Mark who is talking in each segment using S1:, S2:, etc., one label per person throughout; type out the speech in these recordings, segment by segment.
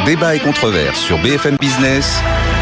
S1: Débat et controverse sur BFM Business.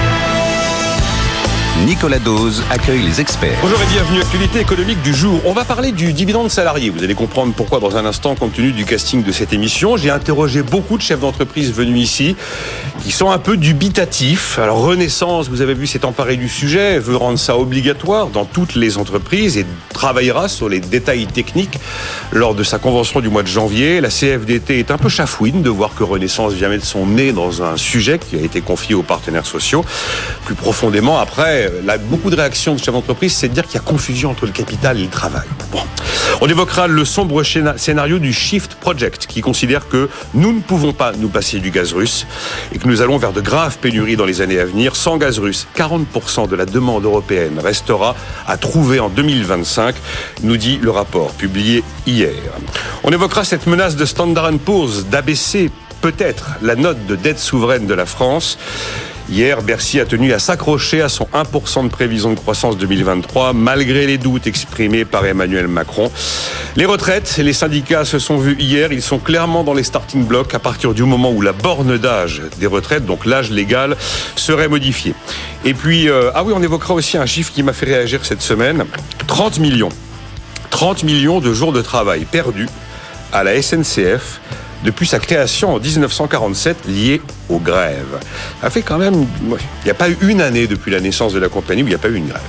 S1: Nicolas Dose accueille les experts.
S2: Bonjour et bienvenue, actualité économique du jour. On va parler du dividende salarié. Vous allez comprendre pourquoi dans un instant, compte tenu du casting de cette émission. J'ai interrogé beaucoup de chefs d'entreprise venus ici, qui sont un peu dubitatifs. Alors Renaissance, vous avez vu, s'est emparé du sujet, veut rendre ça obligatoire dans toutes les entreprises et travaillera sur les détails techniques lors de sa convention du mois de janvier. La CFDT est un peu chafouine de voir que Renaissance vient mettre son nez dans un sujet qui a été confié aux partenaires sociaux. Plus profondément, après, beaucoup de réactions de chefs d'entreprise, c'est de dire qu'il y a confusion entre le capital et le travail. Bon. On évoquera le sombre scénario du Shift Project, qui considère que nous ne pouvons pas nous passer du gaz russe et que nous allons vers de graves pénuries dans les années à venir. Sans gaz russe, 40% de la demande européenne restera à trouver en 2025, nous dit le rapport publié hier. On évoquera cette menace de Standard & Poor's d'abaisser peut-être la note de dette souveraine de la France. Hier, Bercy a tenu à s'accrocher à son 1% de prévision de croissance 2023, malgré les doutes exprimés par Emmanuel Macron. Les retraites, les syndicats se sont vus hier, ils sont clairement dans les starting blocks à partir du moment où la borne d'âge des retraites, donc l'âge légal, serait modifiée. Et puis, on évoquera aussi un chiffre qui m'a fait réagir cette semaine, 30 millions de jours de travail perdus à la SNCF depuis sa création en 1947 liée aux grèves. Ça fait quand même... Il n'y a pas eu une année depuis la naissance de la compagnie où il n'y a pas eu une grève.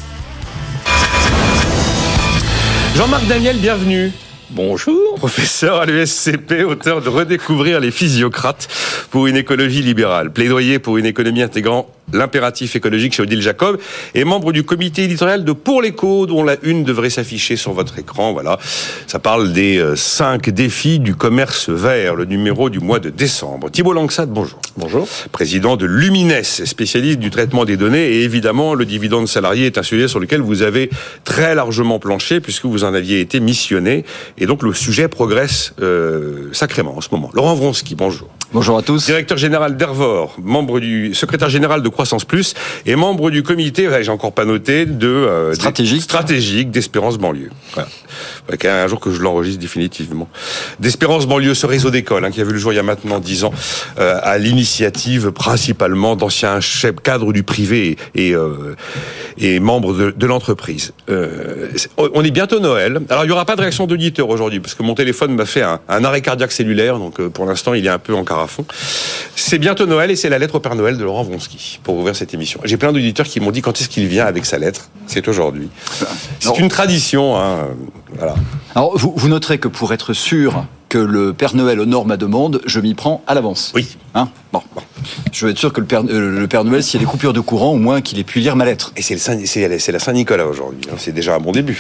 S2: Jean-Marc Daniel, bienvenue.
S3: Bonjour.
S2: Professeur à l'ESCP, auteur de Redécouvrir les physiocrates pour une écologie libérale. Plaidoyer pour une économie intégrant l'impératif écologique chez Odile Jacob et membre du comité éditorial de Pour l'écho, dont la une devrait s'afficher sur votre écran. Voilà. Ça parle des 5 défis du commerce vert, le numéro du mois de décembre. Thibault Langsat, bonjour.
S3: Bonjour.
S2: Président de Lumines, spécialiste du traitement des données. Et évidemment, le dividende salarié est un sujet sur lequel vous avez très largement planché puisque vous en aviez été missionné. Et donc, le sujet progresse sacrément en ce moment. Laurent Vronsky, bonjour.
S3: Bonjour à tous.
S2: Directeur général d'Ervor, membre du secrétaire général de Croissance Plus et membre du comité, j'ai encore pas noté, de stratégique d'Espérance Banlieue. Voilà. Un jour que je l'enregistre définitivement. D'Espérance Banlieue, ce réseau d'écoles qui a vu le jour il y a maintenant 10 ans, à l'initiative principalement d'anciens chefs cadres du privé et membres de l'entreprise. On est bientôt Noël. Alors il y aura pas de réaction d'auditeur aujourd'hui parce que mon téléphone m'a fait un arrêt cardiaque cellulaire, donc pour l'instant il est un peu en carafon. C'est bientôt Noël et c'est la lettre au Père Noël de Laurent Vronsky pour ouvrir cette émission. J'ai plein d'auditeurs qui m'ont dit quand est-ce qu'il vient avec sa lettre. C'est aujourd'hui. C'est une tradition. Voilà.
S3: Alors vous noterez que pour être sûr que le Père Noël honore ma demande, je m'y prends à l'avance.
S2: Oui.
S3: Bon. Je veux être sûr que le Père Noël, s'il y a des coupures de courant, au moins qu'il ait pu lire ma lettre.
S2: Et c'est la Saint-Nicolas aujourd'hui. C'est déjà un bon début.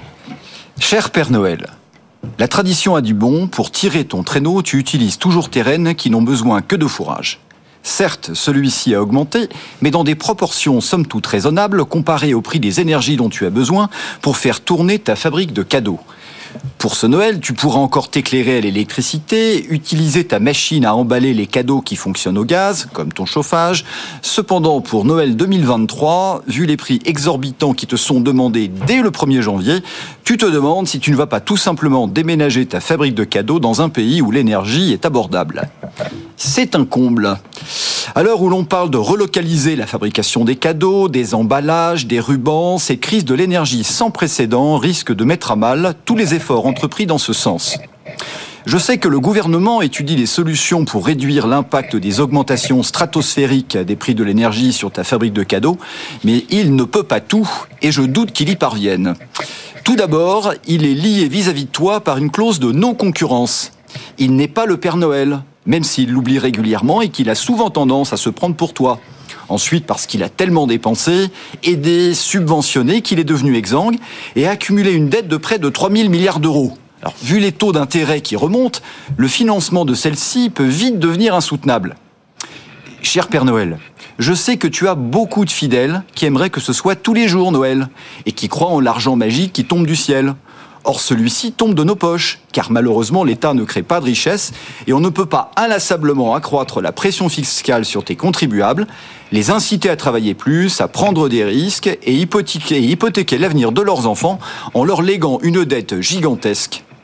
S3: Cher Père Noël, la tradition a du bon, pour tirer ton traîneau, tu utilises toujours tes rennes qui n'ont besoin que de fourrage. Certes, celui-ci a augmenté, mais dans des proportions somme toute raisonnables comparées au prix des énergies dont tu as besoin pour faire tourner ta fabrique de cadeaux. Pour ce Noël, tu pourras encore t'éclairer à l'électricité, utiliser ta machine à emballer les cadeaux qui fonctionnent au gaz, comme ton chauffage. Cependant, pour Noël 2023, vu les prix exorbitants qui te sont demandés dès le 1er janvier, tu te demandes si tu ne vas pas tout simplement déménager ta fabrique de cadeaux dans un pays où l'énergie est abordable. C'est un comble. À l'heure où l'on parle de relocaliser la fabrication des cadeaux, des emballages, des rubans, cette crise de l'énergie sans précédent risque de mettre à mal tous les efforts entrepris dans ce sens. Je sais que le gouvernement étudie des solutions pour réduire l'impact des augmentations stratosphériques des prix de l'énergie sur ta fabrique de cadeaux, mais il ne peut pas tout et je doute qu'il y parvienne. Tout d'abord, il est lié vis-à-vis de toi par une clause de non-concurrence. Il n'est pas le Père Noël, même s'il l'oublie régulièrement et qu'il a souvent tendance à se prendre pour toi. Ensuite, parce qu'il a tellement dépensé, aidé, subventionné, qu'il est devenu exsangue et a accumulé une dette de près de 3 000 milliards d'euros. Alors, vu les taux d'intérêt qui remontent, le financement de celle-ci peut vite devenir insoutenable. Cher Père Noël, je sais que tu as beaucoup de fidèles qui aimeraient que ce soit tous les jours Noël et qui croient en l'argent magique qui tombe du ciel. Or, celui-ci tombe de nos poches, car malheureusement, l'État ne crée pas de richesse et on ne peut pas inlassablement accroître la pression fiscale sur tes contribuables, les inciter à travailler plus, à prendre des risques et hypothéquer l'avenir de leurs enfants en leur léguant une dette gigantesque.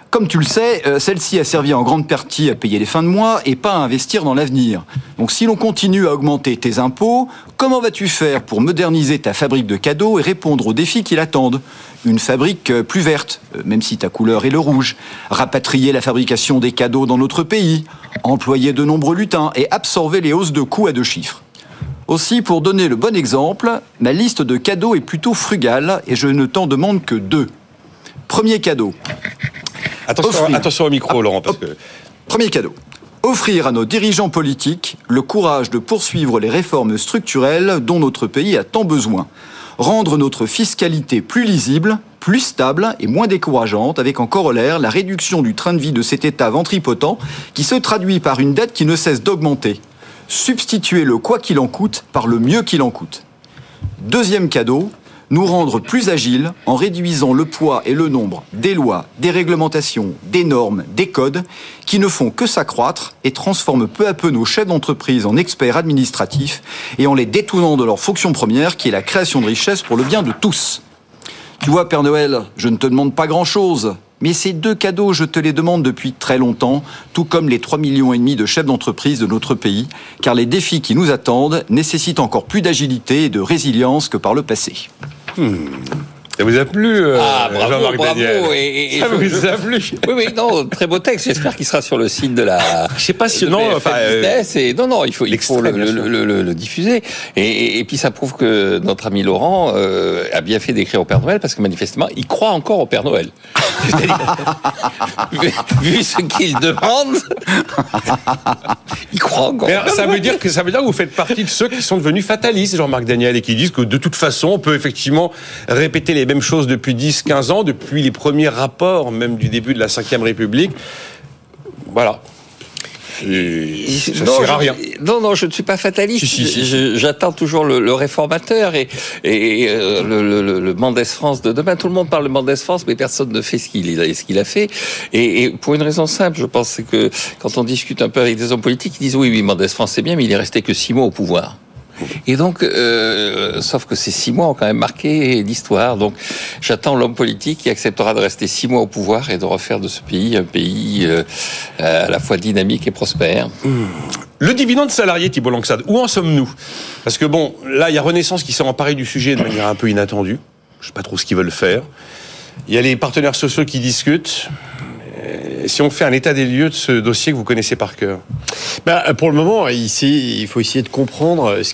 S3: Comme tu le sais, celle-ci a servi en grande partie à payer les fins de mois et pas à investir dans l'avenir. Donc si l'on continue à augmenter tes impôts, comment vas-tu faire pour moderniser ta fabrique de cadeaux et répondre aux défis qui l'attendent ? Une fabrique plus verte, même si ta couleur est le rouge. Rapatrier la fabrication des cadeaux dans notre pays. Employer de nombreux lutins et absorber les hausses de coûts à 2 chiffres. Aussi, pour donner le bon exemple, ma liste de cadeaux est plutôt frugale et je ne t'en demande que 2. Premier cadeau.
S2: Attention au micro, Laurent, parce que...
S3: Premier cadeau. Offrir à nos dirigeants politiques le courage de poursuivre les réformes structurelles dont notre pays a tant besoin. Rendre notre fiscalité plus lisible, plus stable et moins décourageante, avec en corollaire la réduction du train de vie de cet État ventripotent qui se traduit par une dette qui ne cesse d'augmenter. Substituer le quoi qu'il en coûte par le mieux qu'il en coûte. Deuxième cadeau, nous rendre plus agiles en réduisant le poids et le nombre des lois, des réglementations, des normes, des codes qui ne font que s'accroître et transforment peu à peu nos chefs d'entreprise en experts administratifs et en les détournant de leur fonction première qui est la création de richesses pour le bien de tous. Tu vois, Père Noël, je ne te demande pas grand-chose, mais ces 2 cadeaux, je te les demande depuis très longtemps, tout comme les 3,5 millions de chefs d'entreprise de notre pays, car les défis qui nous attendent nécessitent encore plus d'agilité et de résilience que par le passé.
S2: Ça vous a plu,
S4: bravo,
S2: Jean-Marc Daniel.
S4: Et
S2: ça vous a plu?
S4: Oui, non, très beau texte. J'espère qu'il sera sur le site de la.
S2: Je sais pas si
S4: Business. Et non, il faut le diffuser. Et puis ça prouve que notre ami Laurent a bien fait d'écrire au Père Noël parce que manifestement, il croit encore au Père Noël. vu ce qu'il demande, il croit encore.
S2: Mais ça veut dire que vous faites partie de ceux qui sont devenus fatalistes, Jean-Marc Daniel, et qui disent que de toute façon, on peut effectivement répéter les mêmes choses depuis 10-15 ans, depuis les premiers rapports, même du début de la Ve République. Voilà. Ça ne sert à rien.
S4: Non, je ne suis pas fataliste. Si. J'attends toujours le réformateur et le Mendès France de demain. Tout le monde parle de Mendès France, mais personne ne fait ce qu'il a fait. Et pour une raison simple, je pense que quand on discute un peu avec des hommes politiques, ils disent oui, Mendès France c'est bien, mais il est resté que 6 mois au pouvoir. Et donc, sauf que ces 6 mois ont quand même marqué l'histoire. Donc, j'attends l'homme politique qui acceptera de rester 6 mois au pouvoir et de refaire de ce pays un pays à la fois dynamique et prospère.
S2: Le dividende salarié, Thibault Langsade, où en sommes-nous ? Parce que bon, là, il y a Renaissance qui s'est emparé du sujet de manière un peu inattendue. Je ne sais pas trop ce qu'ils veulent faire. Il y a les partenaires sociaux qui discutent. Si on fait un état des lieux de ce dossier que vous connaissez par cœur.
S5: Pour le moment, ici, il faut essayer de comprendre ce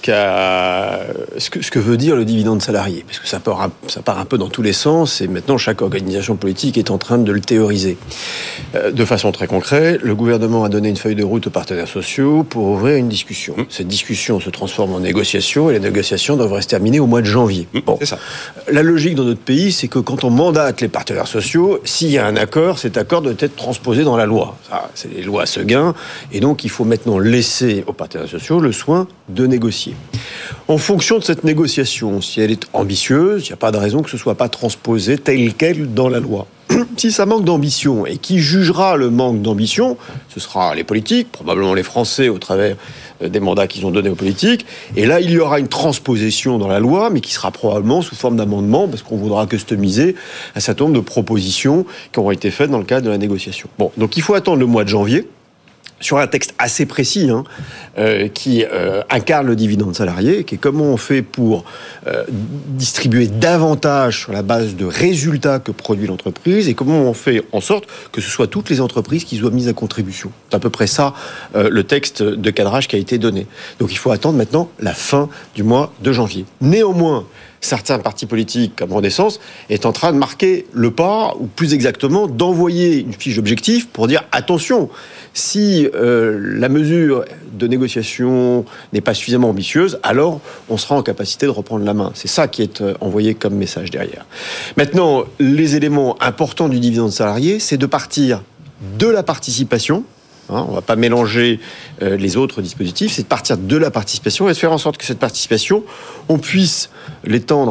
S5: que veut dire le dividende salarié. Parce que ça part un peu dans tous les sens et maintenant chaque organisation politique est en train de le théoriser. De façon très concrète, le gouvernement a donné une feuille de route aux partenaires sociaux pour ouvrir une discussion. Cette discussion se transforme en négociation et les négociations devraient se terminer au mois de janvier.
S2: C'est ça.
S5: La logique dans notre pays, c'est que quand on mandate les partenaires sociaux, s'il y a un accord, cet accord doit être transposé dans la loi. Ça, c'est les lois Seguin. Et donc, il faut maintenant laisser aux partenaires sociaux le soin de négocier. En fonction de cette négociation, si elle est ambitieuse, il n'y a pas de raison que ce ne soit pas transposé tel quel dans la loi. Si ça manque d'ambition, et qui jugera le manque d'ambition, ce sera les politiques, probablement les Français au travers des mandats qu'ils ont donnés aux politiques. Et là, il y aura une transposition dans la loi, mais qui sera probablement sous forme d'amendement, parce qu'on voudra customiser un certain nombre de propositions qui auront été faites dans le cadre de la négociation. Bon, donc il faut attendre le mois de janvier, sur un texte assez précis qui incarne le dividende salarié, qui est comment on fait pour distribuer davantage sur la base de résultats que produit l'entreprise et comment on fait en sorte que ce soit toutes les entreprises qui soient mises à contribution. C'est à peu près ça le texte de cadrage qui a été donné. Donc il faut attendre maintenant la fin du mois de janvier. Néanmoins, certains partis politiques, comme Renaissance, est en train de marquer le pas, ou plus exactement, d'envoyer une fiche d'objectif pour dire attention, si la mesure de négociation n'est pas suffisamment ambitieuse, alors on sera en capacité de reprendre la main. C'est ça qui est envoyé comme message derrière. Maintenant, les éléments importants du dividende salarié, c'est de partir de la participation. On ne va pas mélanger les autres dispositifs, c'est de partir de la participation et de faire en sorte que cette participation, on puisse l'étendre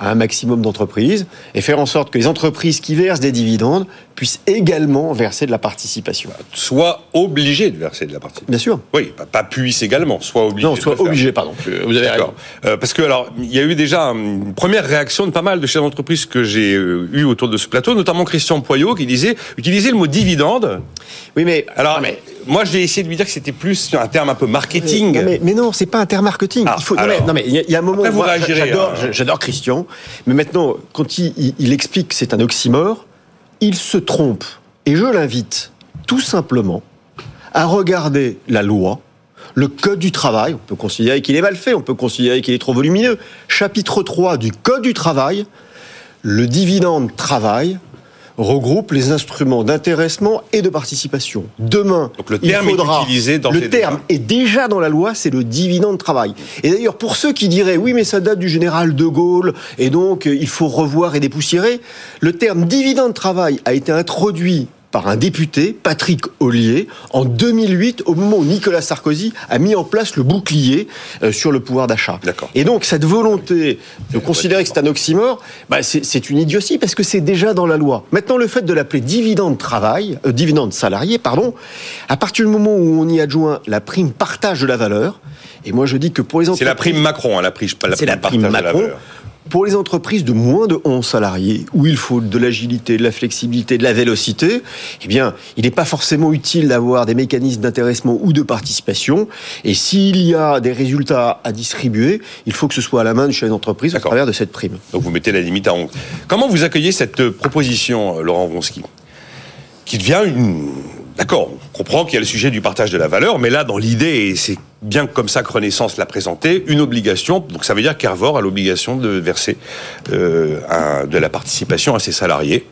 S5: à un maximum d'entreprises et faire en sorte que les entreprises qui versent des dividendes puissent également verser de la participation.
S2: Soit obligé de verser de la participation.
S5: Bien sûr.
S2: Oui, pas puisse également, soit obligé.
S5: Non, soit obligé, pardon. Vous avez raison.
S2: Parce que alors, il y a eu déjà une première réaction de pas mal de chefs d'entreprise que j'ai eu autour de ce plateau, notamment Christian Poyot, qui utilisait le mot dividende.
S5: Oui, mais
S2: alors, moi, j'ai essayé de lui dire que c'était plus un terme un peu marketing.
S5: Mais non, c'est pas un terme marketing. Il y a un moment où j'adore Christian, mais maintenant, quand il explique que c'est un oxymore, il se trompe. Et je l'invite tout simplement à regarder la loi, le Code du travail. On peut considérer qu'il est mal fait, on peut considérer qu'il est trop volumineux. Chapitre 3 du Code du travail, le dividende travail regroupe les instruments d'intéressement et de participation. Demain,
S2: donc le terme est utilisé dans
S5: le terme est déjà dans la loi, c'est le dividende travail. Et d'ailleurs, pour ceux qui diraient oui, mais ça date du général de Gaulle et donc il faut revoir et dépoussiérer, le terme dividende travail a été introduit par un député, Patrick Ollier, en 2008, au moment où Nicolas Sarkozy a mis en place le bouclier sur le pouvoir d'achat.
S2: D'accord.
S5: Et donc, cette volonté de considérer que c'est un oxymore, c'est une idiotie, parce que c'est déjà dans la loi. Maintenant, le fait de l'appeler dividende salarié, à partir du moment où on y adjoint la prime partage de la valeur, et moi je dis que pour les entreprises...
S2: C'est la prime Macron, la prime partage de la valeur.
S5: Pour les entreprises de moins de 11 salariés, où il faut de l'agilité, de la flexibilité, de la vélocité, eh bien, il n'est pas forcément utile d'avoir des mécanismes d'intéressement ou de participation. Et s'il y a des résultats à distribuer, il faut que ce soit à la main du chef d'entreprise au travers de cette prime.
S2: Donc vous mettez la limite à 11. Comment vous accueillez cette proposition, Laurent Wronski, qui devient une... D'accord, on comprend qu'il y a le sujet du partage de la valeur, mais là, dans l'idée, et c'est bien comme ça que Renaissance l'a présenté, une obligation, donc ça veut dire qu'Arvor a l'obligation de verser de la participation à ses salariés,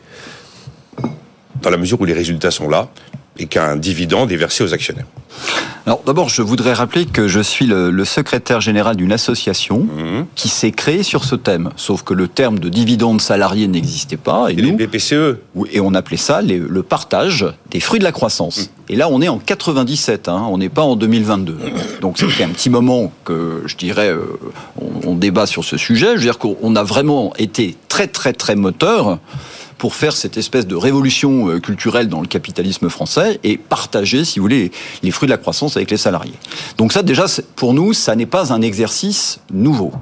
S2: dans la mesure où les résultats sont là, et qu'un dividende est versé aux actionnaires.
S3: Alors d'abord, je voudrais rappeler que je suis le secrétaire général d'une association qui s'est créée sur ce thème. Sauf que le terme de dividende salarié n'existait pas. Et
S2: nous, les BPCE.
S3: Et on appelait ça le partage des fruits de la croissance. Et là, on est en 97, on n'est pas en 2022. Donc ça fait un petit moment que, je dirais, on débat sur ce sujet. Je veux dire qu'on a vraiment été très, très, très moteur pour faire cette espèce de révolution culturelle dans le capitalisme français et partager, si vous voulez, les fruits de la croissance avec les salariés. Donc ça, déjà, pour nous, ça n'est pas un exercice nouveau.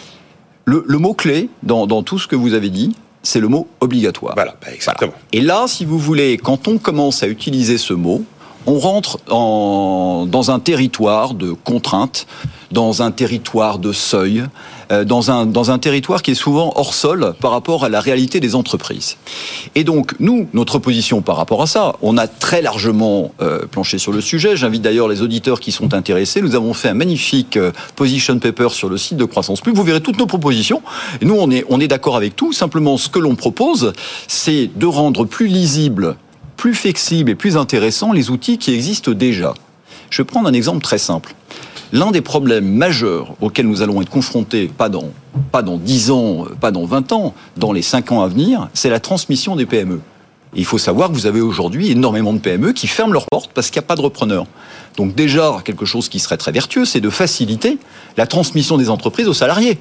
S3: Le mot-clé dans tout ce que vous avez dit, c'est le mot obligatoire.
S2: Voilà, exactement.
S3: Voilà. Et là, si vous voulez, quand on commence à utiliser ce mot, on rentre dans un territoire de contraintes, dans un territoire de seuil, dans un territoire qui est souvent hors sol par rapport à la réalité des entreprises. Et donc, nous, notre position par rapport à ça, on a très largement planché sur le sujet. J'invite d'ailleurs les auditeurs qui sont intéressés. Nous avons fait un magnifique position paper sur le site de Croissance Pub. Vous verrez toutes nos propositions. Et nous, on est d'accord avec tout. Simplement, ce que l'on propose, c'est de rendre plus lisible, plus flexible et plus intéressant les outils qui existent déjà. Je vais prendre un exemple très simple. L'un des problèmes majeurs auxquels nous allons être confrontés, pas dans 10 ans, pas dans 20 ans, dans les 5 ans à venir, c'est la transmission des PME. Et il faut savoir que vous avez aujourd'hui énormément de PME qui ferment leurs portes parce qu'il n'y a pas de repreneurs. Donc déjà, quelque chose qui serait très vertueux, c'est de faciliter la transmission des entreprises aux salariés.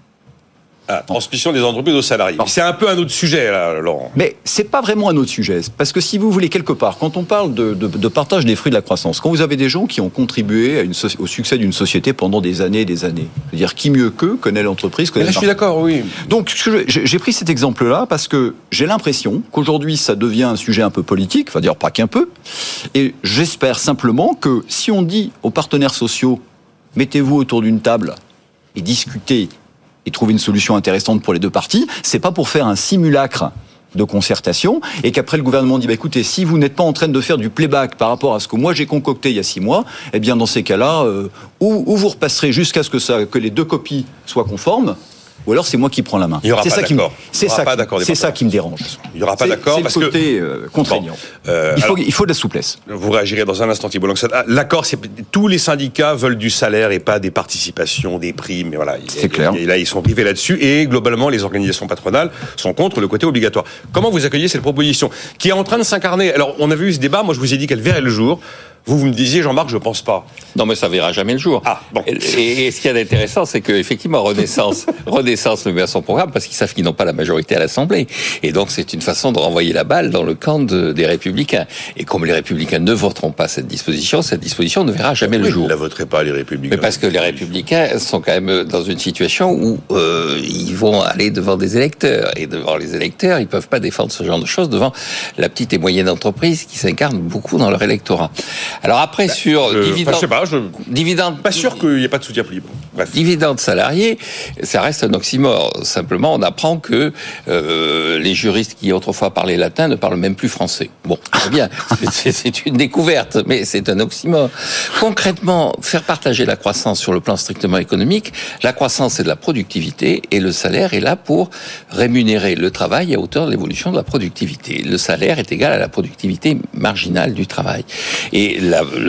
S2: Ah, transmission des entreprises aux salariés. C'est un peu un autre sujet, là, Laurent.
S3: Mais c'est pas vraiment un autre sujet. Parce que si vous voulez, quelque part, quand on parle de partage des fruits de la croissance, quand vous avez des gens qui ont contribué au succès d'une société pendant des années et des années, c'est-à-dire qui mieux qu'eux connaît l'entreprise, connaît
S2: le marché. Je suis d'accord, oui.
S3: Donc, j'ai pris cet exemple-là parce que j'ai l'impression qu'aujourd'hui, ça devient un sujet un peu politique, enfin dire pas qu'un peu, et j'espère simplement que si on dit aux partenaires sociaux, mettez-vous autour d'une table et discutez et trouver une solution intéressante pour les deux parties, c'est pas pour faire un simulacre de concertation et qu'après le gouvernement dit écoutez, si vous n'êtes pas en train de faire du playback par rapport à ce que moi j'ai concocté il y a 6 mois, eh bien dans ces cas-là, ou vous repasserez jusqu'à ce que les deux copies soient conformes, ou alors c'est moi qui prends la main.
S2: Il n'y aura pas d'accord.
S3: C'est ça qui me dérange.
S2: Il n'y aura pas d'accord
S3: parce que c'est le côté contraignant. Il faut de la souplesse.
S2: Vous réagirez dans un instant, Thibault Langsat. L'accord, tous les syndicats veulent du salaire et pas des participations, des primes. Voilà,
S3: c'est clair.
S2: Et là, ils sont privés là-dessus. Et globalement, les organisations patronales sont contre le côté obligatoire. Comment vous accueillez cette proposition qui est en train de s'incarner? Alors, on a vu ce débat. Moi, je vous ai dit qu'elle verrait le jour Vous me disiez, Jean-Marc, je pense pas.
S4: Non, mais ça verra jamais le jour.
S2: Ah, bon.
S4: Et ce qu'il y a d'intéressant, c'est qu'effectivement, Renaissance le met à son programme parce qu'ils savent qu'ils n'ont pas la majorité à l'Assemblée. Et donc, c'est une façon de renvoyer la balle dans le camp des Républicains. Et comme les Républicains ne voteront pas cette disposition ne verra jamais le jour.
S2: Ils ne la voteraient pas, les Républicains.
S4: Mais parce que les Républicains sont quand même dans une situation où ils vont aller devant des électeurs. Et devant les électeurs, ils ne peuvent pas défendre ce genre de choses devant la petite et moyenne entreprise qui s'incarne beaucoup dans leur électorat. Alors après, sur dividende...
S2: je sais pas,
S4: dividende...
S2: Pas sûr qu'il n'y ait pas de soutien politique. Bref.
S4: Dividende salarié, ça reste un oxymore. Simplement, on apprend que les juristes qui autrefois parlaient latin ne parlent même plus français. Bon, très bien, c'est une découverte, mais c'est un oxymore. Concrètement, faire partager la croissance sur le plan strictement économique, la croissance c'est de la productivité et le salaire est là pour rémunérer le travail à hauteur de l'évolution de la productivité. Le salaire est égal à la productivité marginale du travail. Et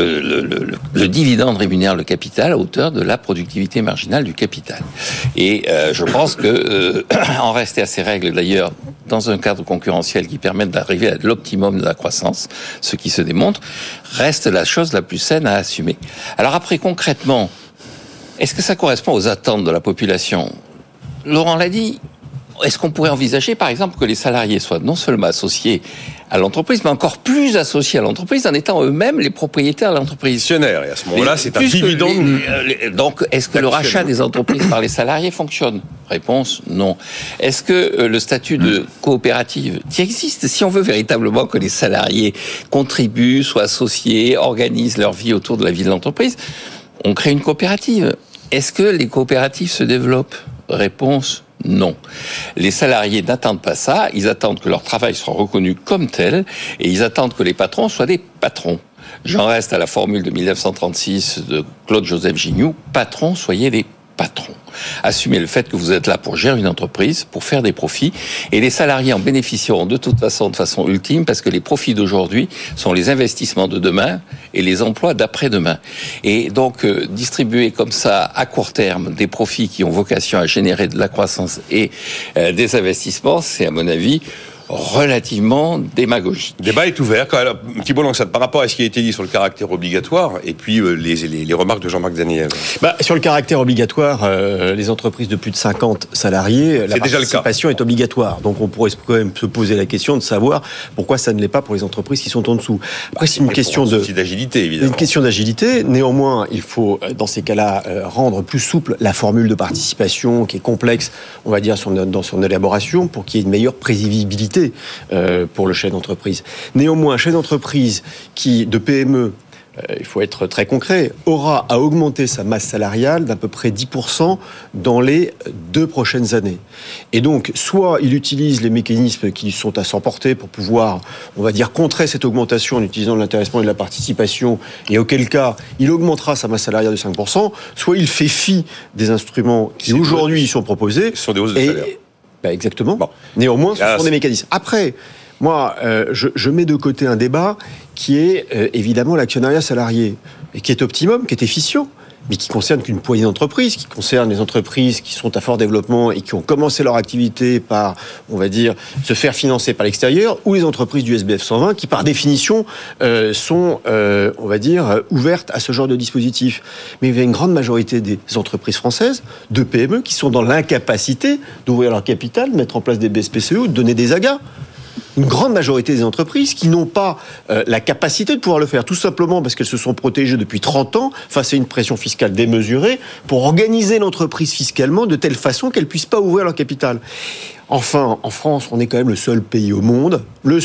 S4: le dividende rémunère le capital à hauteur de la productivité marginale du capital. Et je pense que en rester à ces règles, d'ailleurs, dans un cadre concurrentiel qui permette d'arriver à l'optimum de la croissance, ce qui se démontre, reste la chose la plus saine à assumer. Alors après, concrètement, est-ce que ça correspond aux attentes de la population ? Laurent l'a dit. Est-ce qu'on pourrait envisager, par exemple, que les salariés soient non seulement associés à l'entreprise, mais encore plus associés à l'entreprise en étant eux-mêmes les propriétaires de l'entreprise.
S2: Et à ce moment-là, c'est un dividende.
S4: Donc, est-ce que le rachat des entreprises par les salariés fonctionne ? Réponse, non. Est-ce que le statut de coopérative qui existe, si on veut véritablement que les salariés contribuent, soient associés, organisent leur vie autour de la vie de l'entreprise, on crée une coopérative. Est-ce que les coopératives se développent ? Réponse, non. Les salariés n'attendent pas ça, ils attendent que leur travail soit reconnu comme tel, et ils attendent que les patrons soient des patrons. J'en reste à la formule de 1936 de Claude-Joseph Gignoux, patrons, soyez des patrons. Assumez le fait que vous êtes là pour gérer une entreprise, pour faire des profits, et les salariés en bénéficieront de toute façon, de façon ultime, parce que les profits d'aujourd'hui sont les investissements de demain et les emplois d'après-demain. Et donc, distribuer comme ça, à court terme, des profits qui ont vocation à générer de la croissance et des investissements, c'est à mon avis relativement démagogique.
S2: Le débat est ouvert. Un petit mot par rapport à ce qui a été dit sur le caractère obligatoire et puis les remarques de Jean-Marc Daniel.
S5: Sur le caractère obligatoire, les entreprises de plus de 50 salariés, la participation est obligatoire. Donc on pourrait quand même se poser la question de savoir pourquoi ça ne l'est pas pour les entreprises qui sont en dessous. Après, c'est une question
S2: d'agilité, évidemment.
S5: Une question d'agilité. Néanmoins, il faut, dans ces cas-là, rendre plus souple la formule de participation qui est complexe, on va dire, dans son élaboration pour qu'il y ait une meilleure prévisibilité pour le chef d'entreprise. Néanmoins, un chef d'entreprise de PME, il faut être très concret, aura à augmenter sa masse salariale d'à peu près 10% dans les 2 prochaines années. Et donc, soit il utilise les mécanismes qui sont à son portée pour pouvoir, on va dire, contrer cette augmentation en utilisant de l'intéressement et de la participation, et auquel cas, il augmentera sa masse salariale de 5%, soit il fait fi des instruments qui aujourd'hui sont proposés.
S2: Ce sont des hausses de salaire.
S5: Exactement. Bon. Néanmoins, ce sont des mécanismes. Après, moi, je mets de côté un débat qui est évidemment l'actionnariat salarié, et qui est optimum, qui est efficient, mais qui concerne qu'une poignée d'entreprises, qui concerne les entreprises qui sont à fort développement et qui ont commencé leur activité par, on va dire, se faire financer par l'extérieur, ou les entreprises du SBF 120 qui, par définition, sont, on va dire, ouvertes à ce genre de dispositif. Mais il y a une grande majorité des entreprises françaises, de PME, qui sont dans l'incapacité d'ouvrir leur capital, de mettre en place des BSPCE ou de donner des AGA. Une grande majorité des entreprises qui n'ont pas la capacité de pouvoir le faire, tout simplement parce qu'elles se sont protégées depuis 30 ans face à une pression fiscale démesurée pour organiser l'entreprise fiscalement de telle façon qu'elle ne puisse pas ouvrir leur capital. Enfin, en France, on est quand même le seul pays au monde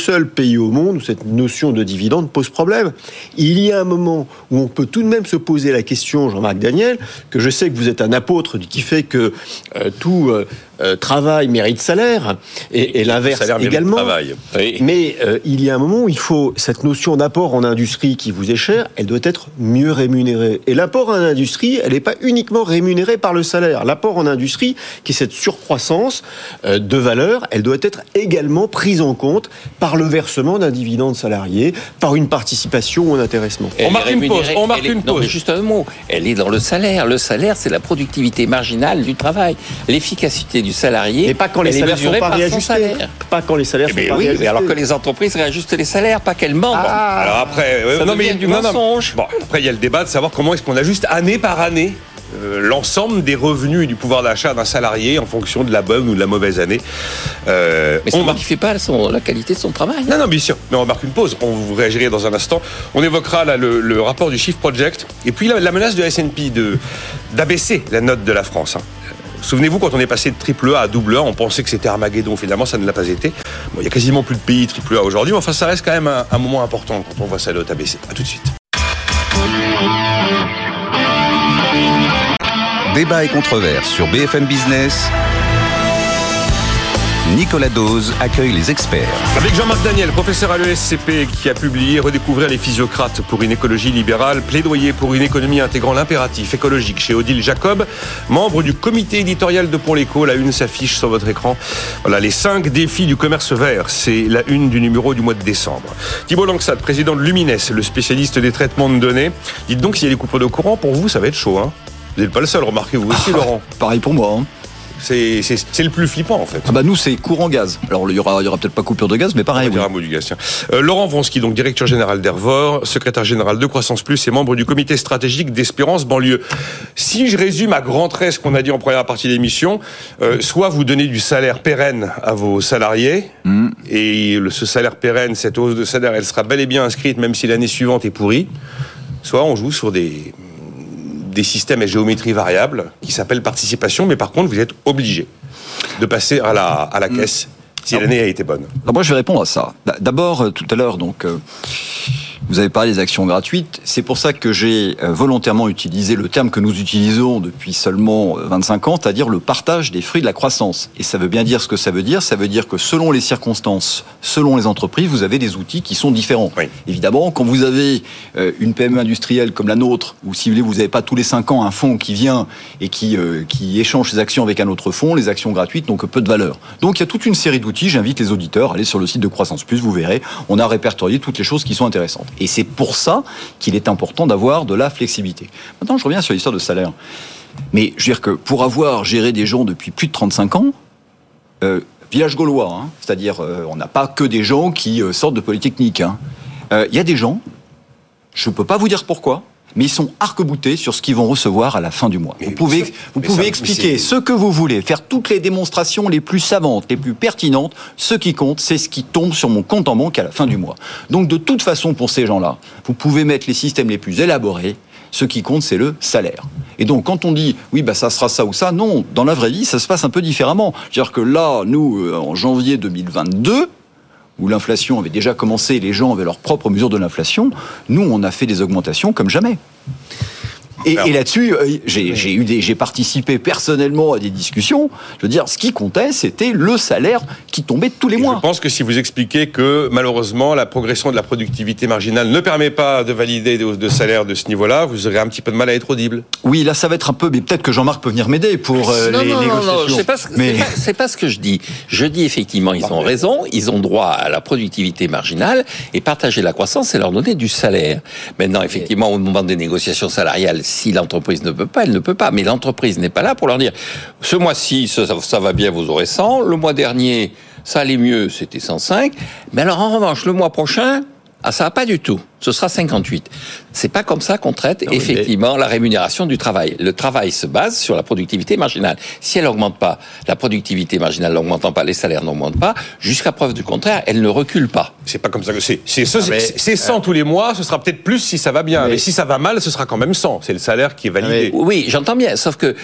S5: où cette notion de dividende pose problème. Il y a un moment où on peut tout de même se poser la question, Jean-Marc Daniel, que je sais que vous êtes un apôtre qui fait que tout travail mérite salaire, et l'inverse également.
S4: Oui.
S5: Mais il y a un moment où il faut, cette notion d'apport en industrie qui vous est chère, elle doit être mieux rémunérée. Et l'apport en industrie, elle n'est pas uniquement rémunérée par le salaire. L'apport en industrie, qui est cette surcroissance de de valeur, elle doit être également prise en compte par le versement d'un dividende salarié, par une participation ou un intéressement.
S2: On marque une pause.
S4: Non, mais juste un mot. Elle est dans le salaire. Le salaire, c'est la productivité marginale du travail. L'efficacité du salarié.
S5: Mais pas quand les salaires sont pas réajustés. Pas quand les salaires sont pas réajustés.
S4: Mais alors que les entreprises réajustent les salaires, pas qu'elles mentent.
S2: Alors après,
S4: du mensonge.
S2: Bon, après, il y a le débat de savoir comment est-ce qu'on ajuste année par année l'ensemble des revenus et du pouvoir d'achat d'un salarié en fonction de la bonne ou de la mauvaise année.
S4: Mais ça ne modifie pas la qualité de son travail.
S2: Non, bien sûr. Mais on marque une pause. On vous réagirait dans un instant. On évoquera là, le rapport du Shift Project et puis la menace de S&P d'abaisser la note de la France. Souvenez-vous, quand on est passé de triple A à double A, on pensait que c'était Armageddon. Finalement, ça ne l'a pas été. Bon, il n'y a quasiment plus de pays triple A aujourd'hui. Mais enfin, ça reste quand même un moment important quand on voit sa note abaisser. À tout de suite.
S1: Débat et controverse sur BFM Business. Nicolas Dose accueille les experts.
S2: Avec Jean-Marc Daniel, professeur à l'ESCP, qui a publié « Redécouvrir les physiocrates pour une écologie libérale, plaidoyer pour une économie intégrant l'impératif écologique » chez Odile Jacob, membre du comité éditorial de Pour l'Écho. La une s'affiche sur votre écran. Voilà, les 5 défis du commerce vert. C'est la une du numéro du mois de décembre. Thibault Langsat, président de Lumines, le spécialiste des traitements de données. Dites donc, s'il y a des coupures de courant, pour vous, ça va être chaud, hein. Vous n'êtes pas le seul, remarquez vous aussi, Laurent.
S3: Pareil pour moi.
S2: C'est le plus flippant, en fait.
S3: Nous, c'est courant gaz. Alors, il y aura peut-être pas coupure de gaz, mais pareil.
S2: On va dire un mot du gaz, tiens. Laurent Vronsky, donc directeur général d'Hervor, secrétaire général de Croissance Plus et membre du comité stratégique d'Espérance Banlieue. Si je résume à grands traits ce qu'on a dit en première partie de l'émission, soit vous donnez du salaire pérenne à vos salariés, et ce salaire pérenne, cette hausse de salaire, elle sera bel et bien inscrite, même si l'année suivante est pourrie, soit on joue sur des systèmes à géométrie variable qui s'appellent participation, mais par contre, vous êtes obligé de passer à la caisse si l'année a été bonne.
S3: Alors moi, je vais répondre à ça. D'abord, tout à l'heure, vous avez parlé des actions gratuites. C'est pour ça que j'ai volontairement utilisé le terme que nous utilisons depuis seulement 25 ans, c'est-à-dire le partage des fruits de la croissance. Et ça veut bien dire ce que ça veut dire. Ça veut dire que selon les circonstances, selon les entreprises, vous avez des outils qui sont différents. Oui. Évidemment, quand vous avez une PME industrielle comme la nôtre, ou si vous n'avez pas tous les 5 ans un fonds qui vient et qui échange ses actions avec un autre fonds, les actions gratuites n'ont que peu de valeur. Donc il y a toute une série d'outils. J'invite les auditeurs à aller sur le site de Croissance Plus, vous verrez. On a répertorié toutes les choses qui sont intéressantes. Et c'est pour ça qu'il est important d'avoir de la flexibilité. Maintenant, je reviens sur l'histoire de salaire. Mais je veux dire que pour avoir géré des gens depuis plus de 35 ans, village gaulois, c'est-à-dire on n'a pas que des gens qui sortent de Polytechnique. Il y a des gens, je ne peux pas vous dire pourquoi, mais ils sont arc-boutés sur ce qu'ils vont recevoir à la fin du mois. Vous pouvez expliquer ce que vous voulez, faire toutes les démonstrations les plus savantes, les plus pertinentes. Ce qui compte, c'est ce qui tombe sur mon compte en banque à la fin du mois. Donc, de toute façon, pour ces gens-là, vous pouvez mettre les systèmes les plus élaborés. Ce qui compte, c'est le salaire. Et donc, quand on dit, oui, ça sera ça ou ça, non, dans la vraie vie, ça se passe un peu différemment. C'est-à-dire que là, nous, en janvier 2022, où l'inflation avait déjà commencé, les gens avaient leurs propres mesures de l'inflation, nous, on a fait des augmentations comme jamais. Et là-dessus, j'ai participé personnellement à des discussions. Je veux dire, ce qui comptait, c'était le salaire qui tombait tous les mois.
S2: Je pense que si vous expliquez que, malheureusement, la progression de la productivité marginale ne permet pas de valider des hausses de salaire de ce niveau-là, vous aurez un petit peu de mal à être audible.
S3: Oui, là, ça va être un peu... Mais peut-être que Jean-Marc peut venir m'aider pour les négociations.
S4: Non, c'est pas ce que je dis. Je dis effectivement, ils ont raison, ils ont droit à la productivité marginale, et partager la croissance, c'est leur donner du salaire. Maintenant, effectivement, au moment des négociations salariales, si l'entreprise ne peut pas, elle ne peut pas. Mais l'entreprise n'est pas là pour leur dire « Ce mois-ci, ça va bien, vous aurez 100. Le mois dernier, ça allait mieux, c'était 105. Mais alors, en revanche, le mois prochain, ça va pas du tout. Ce sera 58. » C'est pas comme ça qu'on traite effectivement la rémunération du travail. Le travail se base sur la productivité marginale. Si elle n'augmente pas, la productivité marginale n'augmentant pas, les salaires n'augmentent pas, jusqu'à preuve du contraire, elle ne recule pas.
S2: C'est pas comme ça que c'est. C'est 100 tous les mois, ce sera peut-être plus si ça va bien. Mais si ça va mal, ce sera quand même 100. C'est le salaire qui est validé.
S4: Oui, j'entends bien. Sauf que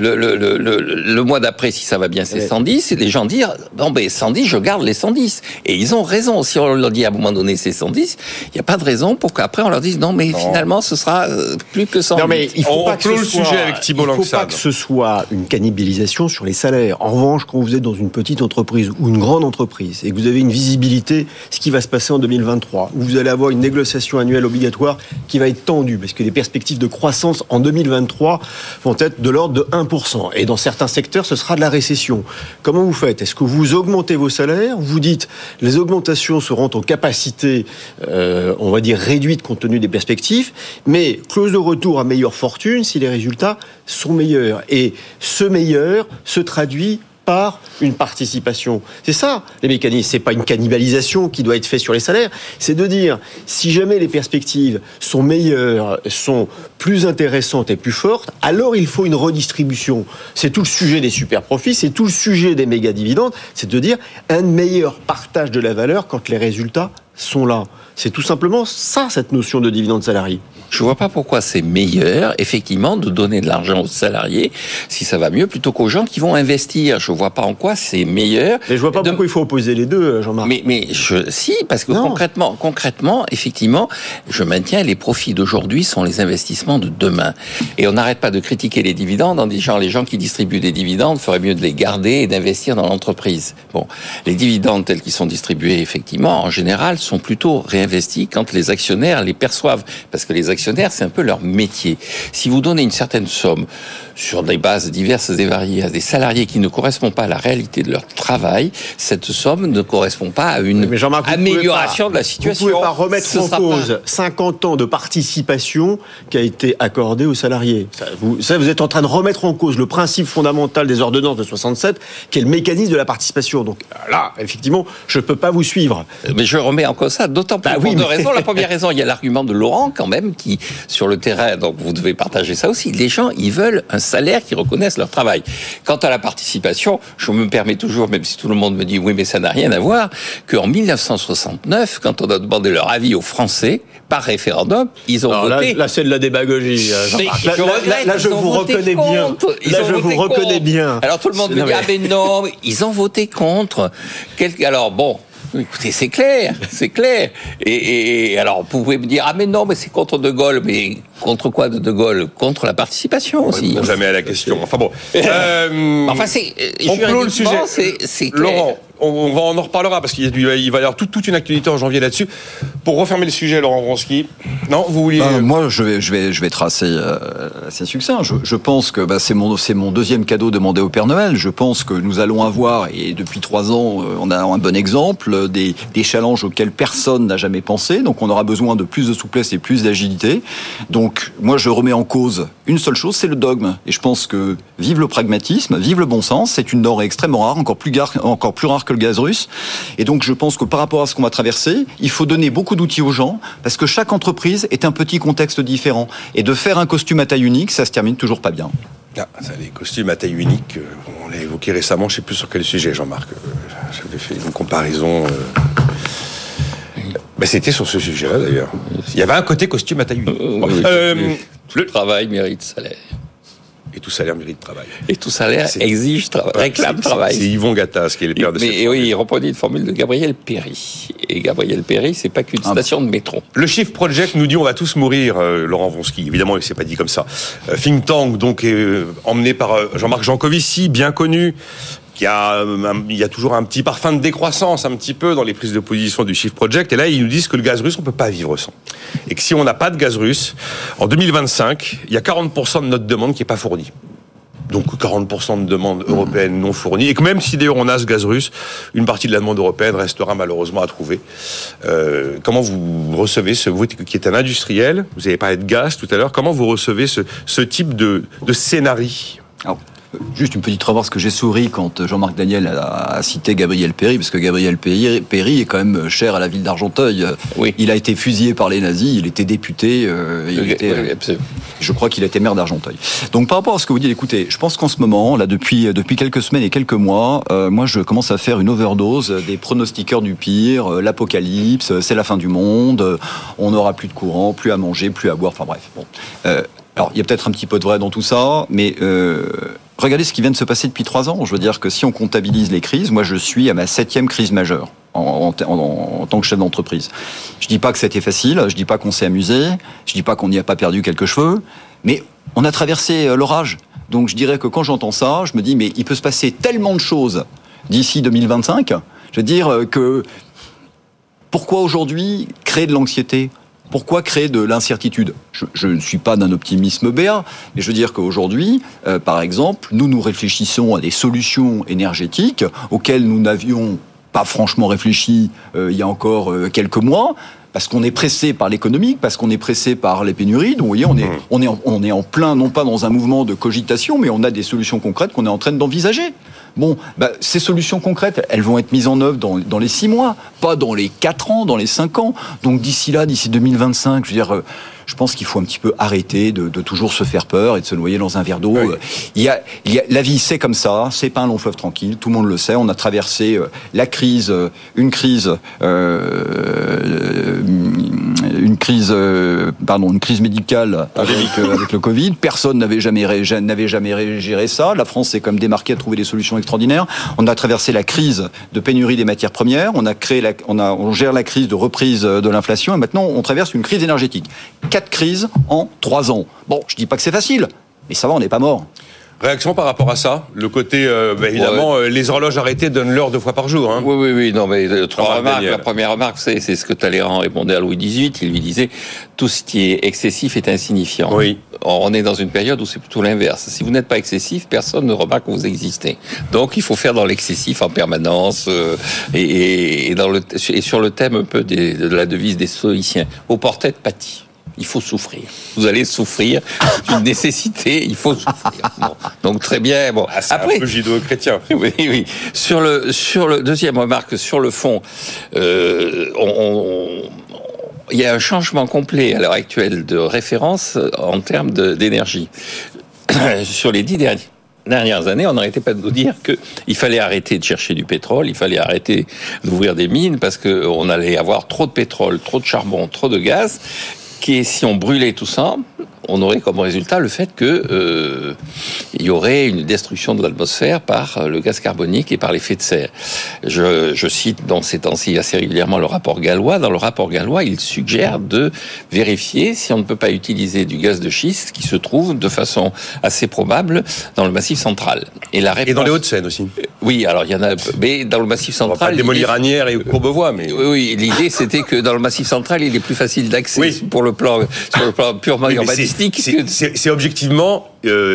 S4: le mois d'après, si ça va bien, c'est 110. Et les gens disent, 110, je garde les 110. Et ils ont raison. Si on leur dit à un moment donné, c'est 110, il n'y a pas de raison raison pour qu'après on leur dise non, mais finalement ce sera plus que 100 000.
S5: Non, mais il faut pas que
S2: clôt le sujet avec Thibault Langsade.
S5: Il ne faut pas que ce soit une cannibalisation sur les salaires. En revanche, quand vous êtes dans une petite entreprise ou une grande entreprise et que vous avez une visibilité, ce qui va se passer en 2023, où vous allez avoir une négociation annuelle obligatoire qui va être tendue, parce que les perspectives de croissance en 2023 vont être de l'ordre de 1%. Et dans certains secteurs, ce sera de la récession. Comment vous faites ? Est-ce que vous augmentez vos salaires ? Vous dites, les augmentations seront en capacité, on va dire, réduite compte tenu des perspectives, mais clause de retour à meilleure fortune si les résultats sont meilleurs. Et ce meilleur se traduit par une participation. C'est ça, les mécanismes. C'est pas une cannibalisation qui doit être faite sur les salaires. C'est de dire, si jamais les perspectives sont meilleures, sont plus intéressantes et plus fortes, alors il faut une redistribution. C'est tout le sujet des super profits, c'est tout le sujet des méga dividendes. C'est de dire un meilleur partage de la valeur quand les résultats sont là. C'est tout simplement ça, cette notion de dividende salarié.
S4: Je ne vois pas pourquoi c'est meilleur, effectivement, de donner de l'argent aux salariés, si ça va mieux, plutôt qu'aux gens qui vont investir. Je ne vois pas en quoi c'est meilleur.
S5: Mais je ne vois pas pourquoi il faut opposer les deux, Jean-Marc.
S4: Si, parce que concrètement, effectivement, je maintiens les profits d'aujourd'hui sont les investissements de demain. Et on n'arrête pas de critiquer les dividendes en disant les gens qui distribuent des dividendes feraient mieux de les garder et d'investir dans l'entreprise. Bon, les dividendes tels qu'ils sont distribués, effectivement, en général, sont plutôt réinvestis quand les actionnaires les perçoivent. Parce que les actionnaires, c'est un peu leur métier. Si vous donnez une certaine somme sur des bases diverses et variées à des salariés qui ne correspondent pas à la réalité de leur travail, cette somme ne correpond pas à une amélioration de la situation.
S5: Vous ne pouvez pas remettre en cause 50 ans de participation qui a été accordée aux salariés. Vous êtes en train de remettre en cause le principe fondamental des ordonnances de 67, qui est le mécanisme de la participation. Donc là, effectivement, je ne peux pas vous suivre.
S4: Mais je remets en cause ça, d'autant plus pour deux raisons. La première raison, il y a l'argument de Laurent, quand même, qui, sur le terrain, donc vous devez partager ça aussi, les gens, ils veulent un salaire qui reconnaisse leur travail. Quant à la participation, je me permets toujours, même si tout le monde me dit oui, mais ça n'a rien à voir, qu'en 1969, quand on a demandé leur avis aux Français, par référendum, ils ont voté.
S5: Là, c'est de la démagogie. Là, je vous reconnais bien. Là, je vous reconnais bien.
S4: Alors tout le monde me dit, mais non, ils ont voté contre. Alors bon. Écoutez, c'est clair. Et alors, vous pouvez me dire, mais non, mais c'est contre De Gaulle. Mais contre quoi de Gaulle ? Contre la participation aussi.
S2: On jamais à la question. Enfin bon.
S4: On clôt le sujet. C'est clair.
S2: Laurent, on en reparlera parce qu'il va y avoir toute une actualité en janvier là-dessus. Pour refermer le sujet, Laurent Vronsky. Non, vous vouliez...
S3: Moi, je vais tracer assez succinct. Je pense que c'est mon deuxième cadeau demandé au Père Noël. Je pense que nous allons avoir, et depuis 3 ans, on a un bon exemple, des challenges auxquels personne n'a jamais pensé. Donc, on aura besoin de plus de souplesse et plus d'agilité. Donc, moi, je remets en cause une seule chose, c'est le dogme. Et je pense que vive le pragmatisme, vive le bon sens. C'est une denrée extrêmement rare, encore plus rare que le gaz russe. Et donc, je pense que par rapport à ce qu'on va traverser, il faut donner beaucoup d'outils aux gens, parce que chaque entreprise est un petit contexte différent. Et de faire un costume à taille unique, ça se termine toujours pas bien.
S2: Les costumes à taille unique, on l'a évoqué récemment, je ne sais plus sur quel sujet, Jean-Marc. J'avais fait une comparaison. C'était sur ce sujet-là, d'ailleurs. Il y avait un côté costume à taille unique.
S4: Le travail mérite salaire.
S2: Et tout salaire mérite travail.
S4: Et tout salaire exige réclame travail.
S2: C'est Yvon Gattas qui est le père de cette formule.
S4: Oui, il reprenait une formule de Gabriel Péry. Et Gabriel Péry, c'est pas qu'une station de métro.
S2: Le Shift Project nous dit on va tous mourir, Laurent Vronsky. Évidemment, il s'est pas dit comme ça. Think Tank, donc emmené par Jean-Marc Jancovici, bien connu. Il y a toujours un petit parfum de décroissance, un petit peu, dans les prises de position du Shift Project. Et là, ils nous disent que le gaz russe, on peut pas vivre sans. Et que si on n'a pas de gaz russe, en 2025, il y a 40% de notre demande qui est pas fournie. Donc 40% de demande européenne non fournie. Et que même si d'ailleurs on a ce gaz russe, une partie de la demande européenne restera malheureusement à trouver. Comment vous recevez vous qui êtes un industriel, vous avez parlé de gaz tout à l'heure, comment vous recevez ce type de scénario ?
S3: Juste une petite remarque, parce que j'ai souri quand Jean-Marc Daniel a cité Gabriel Péry, parce que Gabriel Péry est quand même cher à la ville d'Argenteuil. Oui. Il a été fusillé par les nazis, il était député, je crois qu'il était maire d'Argenteuil. Donc par rapport à ce que vous dites, écoutez, je pense qu'en ce moment, là depuis quelques semaines et quelques mois, moi je commence à faire une overdose des pronostiqueurs du pire, l'apocalypse, c'est la fin du monde, on n'aura plus de courant, plus à manger, plus à boire, enfin bref. Bon. Alors il y a peut-être un petit peu de vrai dans tout ça, mais regardez ce qui vient de se passer depuis 3 ans. Je veux dire que si on comptabilise les crises, moi je suis à ma 7e crise majeure en tant que chef d'entreprise. Je dis pas que c'était facile, je dis pas qu'on s'est amusé, je dis pas qu'on n'y a pas perdu quelques cheveux, mais on a traversé l'orage. Donc je dirais que quand j'entends ça, je me dis mais il peut se passer tellement de choses d'ici 2025. Je veux dire que pourquoi aujourd'hui créer de l'anxiété ? Pourquoi créer de l'incertitude ? Je ne suis pas d'un optimisme béat, mais je veux dire qu'aujourd'hui, par exemple, nous réfléchissons à des solutions énergétiques auxquelles nous n'avions pas franchement réfléchi il y a encore quelques mois, parce qu'on est pressé par l'économique, parce qu'on est pressé par les pénuries. Donc, vous voyez, on est en plein, non pas dans un mouvement de cogitation, mais on a des solutions concrètes qu'on est en train d'envisager. Bon, ces solutions concrètes, elles vont être mises en œuvre dans les 6 mois, pas dans les 4 ans, dans les 5 ans. Donc d'ici 2025, je veux dire, je pense qu'il faut un petit peu arrêter de toujours se faire peur et de se noyer dans un verre d'eau. Oui. La vie, c'est comme ça, c'est pas un long fleuve tranquille, tout le monde le sait. On a traversé une crise médicale avec le Covid. Personne n'avait jamais géré ça. La France s'est comme démarquée à trouver des solutions extraordinaires. On a traversé la crise de pénurie des matières premières. On gère la crise de reprise de l'inflation et maintenant on traverse une crise énergétique. 4 crises en 3 ans. Bon, je dis pas que c'est facile, mais ça va, on n'est pas mort.
S2: Réaction par rapport à ça, le côté évidemment les horloges arrêtées donnent l'heure 2 fois par jour. Hein.
S4: Oui. Non, mais 3 remarques. La première remarque, c'est ce que Talleyrand répondait à Louis XVIII. Il lui disait tout ce qui est excessif est insignifiant. Oui. On est dans une période où c'est plutôt l'inverse. Si vous n'êtes pas excessif, personne ne remarque que vous existez. Donc il faut faire dans l'excessif en permanence et sur le thème un peu de la devise des stoïciens. Au portrait de Paty. Il faut souffrir. Vous allez souffrir. C'est une nécessité. Il faut souffrir. Bon. Donc très bien. Bon.
S2: C'est après un peu judéo-chrétien.
S4: Oui. Sur le deuxième remarque, sur le fond, il y a un changement complet à l'heure actuelle de référence en termes d'énergie. Sur les 10 dernières années, on n'arrêtait pas de nous dire qu'il fallait arrêter de chercher du pétrole, il fallait arrêter d'ouvrir des mines parce qu'on allait avoir trop de pétrole, trop de charbon, trop de gaz. Et si on brûlait tout ça, on aurait comme résultat le fait que il y aurait une destruction de l'atmosphère par le gaz carbonique et par l'effet de serre. Je cite dans ces temps-ci assez régulièrement le rapport Gallois. Dans le rapport Gallois, il suggère de vérifier si on ne peut pas utiliser du gaz de schiste qui se trouve de façon assez probable dans le Massif central. Et
S2: dans les Hauts-de-Seine aussi.
S4: Oui, alors il y en a, mais dans le Massif central.
S2: On va pas démolir Asnières et Courbevoie, mais
S4: oui, l'idée c'était que dans le Massif central, il est plus facile d'accès sur le plan purement urbanistique.
S2: C'est objectivement,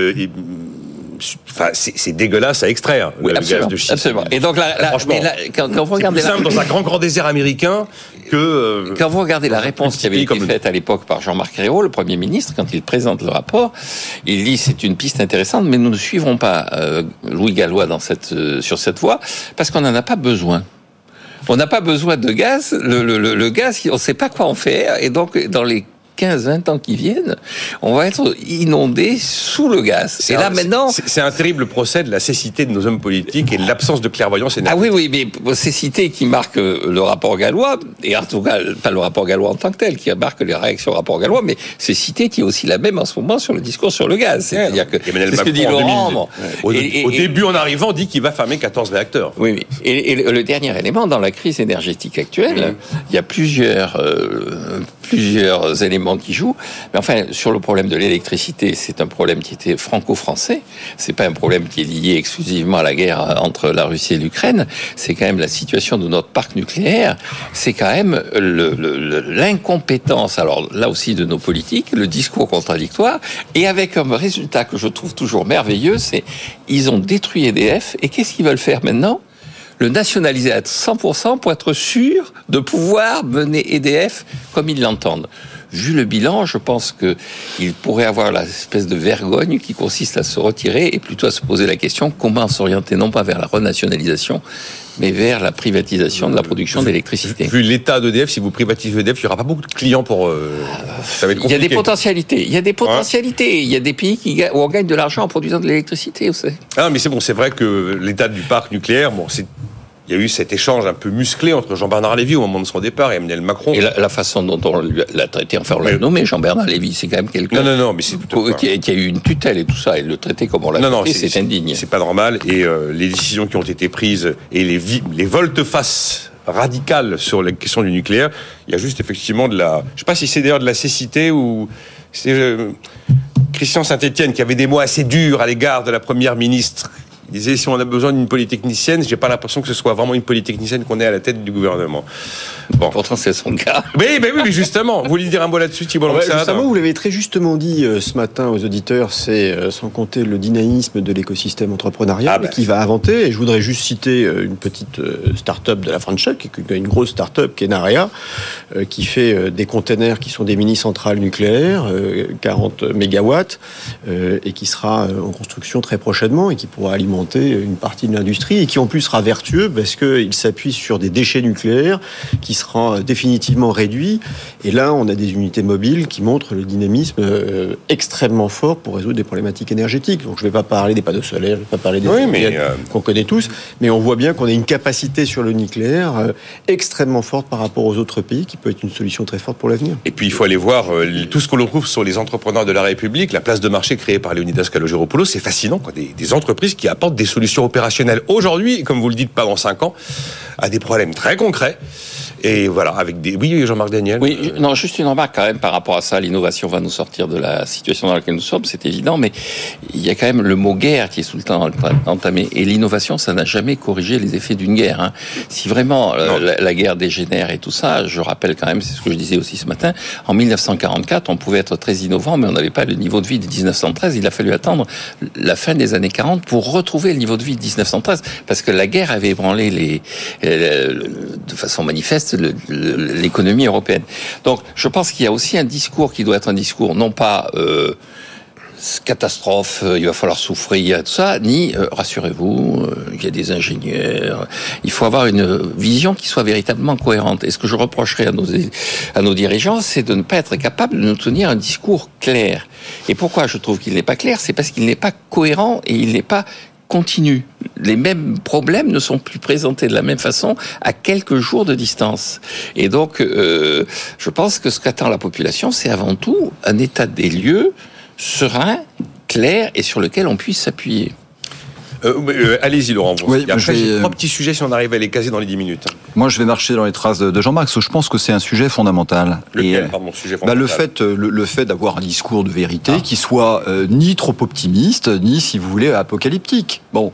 S2: c'est dégueulasse à extraire le gaz de schiste.
S4: Absolument. Et donc quand vous regardez
S2: c'est plus simple dans un grand désert américain que
S4: quand vous regardez la réponse qui avait été faite à l'époque par Jean-Marc Ayrault, le Premier ministre, quand il présente le rapport, il dit c'est une piste intéressante, mais nous ne suivrons pas Louis Gallois sur cette voie parce qu'on n'en a pas besoin. On n'a pas besoin de gaz. Le gaz, on ne sait pas quoi en faire, et donc dans les 15-20 ans qui viennent, on va être inondé sous le gaz.
S2: C'est un terrible procès de la cécité de nos hommes politiques et de l'absence de clairvoyance énergétique.
S4: Ah oui, mais cécité qui marque le rapport Gallois, et en tout cas, pas le rapport Gallois en tant que tel, qui marque les réactions au rapport Gallois, mais cécité qui est aussi la même en ce moment sur le discours sur le gaz. C'est-à-dire que
S2: Emmanuel Macron,
S4: ce que dit Laurent.
S2: Au début, en arrivant, dit qu'il va fermer 14 réacteurs.
S4: Oui. Et le dernier élément, dans la crise énergétique actuelle, il y a plusieurs éléments qui jouent. Mais enfin, sur le problème de l'électricité, c'est un problème qui était franco-français. C'est pas un problème qui est lié exclusivement à la guerre entre la Russie et l'Ukraine. C'est quand même la situation de notre parc nucléaire. C'est quand même l'incompétence, alors là aussi de nos politiques, le discours contradictoire, et avec un résultat que je trouve toujours merveilleux, c'est ils ont détruit EDF, et qu'est-ce qu'ils veulent faire maintenant ? Le nationaliser à 100% pour être sûr de pouvoir mener EDF comme ils l'entendent. Vu le bilan, je pense qu'il pourrait avoir l'espèce de vergogne qui consiste à se retirer et plutôt à se poser la question comment s'orienter non pas vers la renationalisation, mais vers la privatisation de la production d'électricité.
S2: Vu l'état d'EDF, si vous privatisez EDF, il n'y aura pas beaucoup de clients pour... ça va être compliqué.
S4: Il y a des potentialités. Il y a des pays où on gagne de l'argent en produisant de l'électricité, vous savez.
S2: Ah, mais c'est bon, c'est vrai que l'état du parc nucléaire, il y a eu cet échange un peu musclé entre Jean-Bernard Lévy au moment de son départ et Emmanuel Macron.
S4: Et la façon dont on l'a traité, enfin on l'a nommé Jean-Bernard Lévy, c'est quand même quelqu'un
S2: mais c'est
S4: qui a eu une tutelle et tout ça, et le traiter comme on l'a traité, c'est indigne.
S2: C'est pas normal, et les décisions qui ont été prises et les volte-face radicales sur la question du nucléaire, il y a juste effectivement je sais pas si c'est d'ailleurs de la cécité ou c'est Christian Saint-Etienne qui avait des mots assez durs à l'égard de la première ministre. Il disait, si on a besoin d'une polytechnicienne, j'ai pas l'impression que ce soit vraiment une polytechnicienne qu'on est à la tête du gouvernement.
S4: Bon. Pourtant, c'est son cas.
S2: Oui, mais justement. Vous voulez dire un mot là-dessus, Thibault Langsade ?
S5: Justement, vous l'avez très justement dit ce matin aux auditeurs, c'est sans compter le dynamisme de l'écosystème entrepreneurial qui va inventer. Et je voudrais juste citer une petite start-up de la French Tech, une grosse start-up qui est Narea, qui fait des containers qui sont des mini-centrales nucléaires, 40 mégawatts, et qui sera en construction très prochainement et qui pourra alimenter une partie de l'industrie et qui en plus sera vertueux parce qu'il s'appuie sur des déchets nucléaires qui sera définitivement réduit. Et là, on a des unités mobiles qui montrent le dynamisme extrêmement fort pour résoudre des problématiques énergétiques. Donc je ne vais pas parler des panneaux solaires, je ne vais pas parler des qu'on connaît tous, mais on voit bien qu'on a une capacité sur le nucléaire extrêmement forte par rapport aux autres pays qui peut être une solution très forte pour l'avenir.
S2: Et puis il faut aller voir tout ce que l'on trouve sur les entrepreneurs de la République, la place de marché créée par Leonidas Kalogeropoulos, c'est fascinant, quoi. Des entreprises qui apportent des solutions opérationnelles aujourd'hui, comme vous le dites, pas dans 5 ans, à des problèmes très concrets. Et voilà, avec des... Oui, Jean-Marc Daniel.
S4: Oui, non, juste une remarque quand même par rapport à ça. L'innovation va nous sortir de la situation dans laquelle nous sommes, c'est évident, mais il y a quand même le mot guerre qui est tout le temps entamé. Et l'innovation, ça n'a jamais corrigé les effets d'une guerre. Hein. Si vraiment la guerre dégénère et tout ça, je rappelle quand même, c'est ce que je disais aussi ce matin, en 1944, on pouvait être très innovant, mais on n'avait pas le niveau de vie de 1913. Il a fallu attendre la fin des années 40 pour retrouver le niveau de vie de 1913, parce que la guerre avait ébranlé de façon manifeste l'économie européenne. Donc, je pense qu'il y a aussi un discours qui doit être un discours non pas catastrophe, il va falloir souffrir, tout ça, ni rassurez-vous, il y a des ingénieurs. Il faut avoir une vision qui soit véritablement cohérente. Et ce que je reprocherais à nos dirigeants, c'est de ne pas être capable de nous tenir un discours clair. Et pourquoi je trouve qu'il n'est pas clair ? C'est parce qu'il n'est pas cohérent et il n'est pas continue. Les mêmes problèmes ne sont plus présentés de la même façon à quelques jours de distance. Et donc, je pense que ce qu'attend la population, c'est avant tout un état des lieux serein, clair et sur lequel on puisse s'appuyer.
S2: Allez-y, Laurent.
S3: Oui,
S2: j'ai 3 petits sujets si on arrive à les caser dans les 10 minutes.
S3: Moi, je vais marcher dans les traces de Jean-Marc, parce que je pense que c'est un sujet fondamental.
S2: Sujet fondamental.
S3: Le fait d'avoir un discours de vérité qui soit ni trop optimiste, ni, si vous voulez, apocalyptique. Bon.